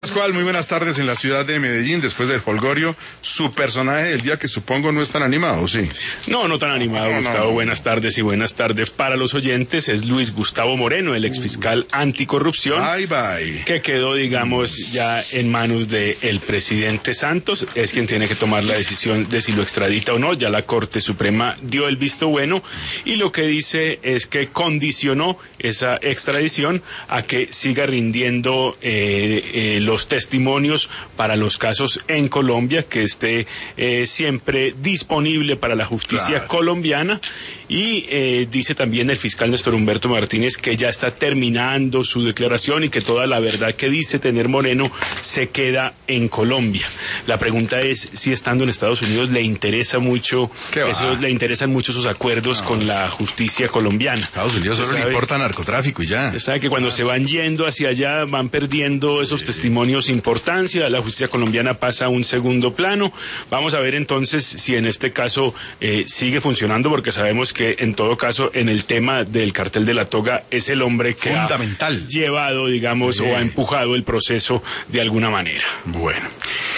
Pascual, muy buenas tardes en la ciudad de Medellín, después del folgorio, su personaje del día que supongo no es tan animado, ¿sí? No tan animado, Gustavo. Buenas tardes y buenas tardes para los oyentes. Es Luis Gustavo Moreno, el exfiscal anticorrupción, que quedó, digamos, ya en manos del presidente Santos. Es quien tiene que tomar la decisión de si lo extradita o no. Ya la Corte Suprema dio el visto bueno y lo que dice es que condicionó esa extradición a que siga rindiendo los testimonios para los casos en Colombia, que esté siempre disponible para la justicia colombiana. Y dice también el fiscal Néstor Humberto Martínez que ya está terminando su declaración y que toda la verdad que dice tener Moreno se queda en Colombia. La pregunta es si estando en Estados Unidos le interesa mucho le interesan mucho sus acuerdos con la justicia colombiana. Estados Unidos solo le importa narcotráfico y ya. Usted sabe que cuando se van yendo hacia allá van perdiendo esos testimonios importancia, la justicia colombiana pasa a un segundo plano. Vamos a ver entonces si en este caso sigue funcionando, porque sabemos que en todo caso en el tema del cartel de la toga es el hombre que fundamental ha llevado, digamos, o ha empujado el proceso de alguna manera. Bueno.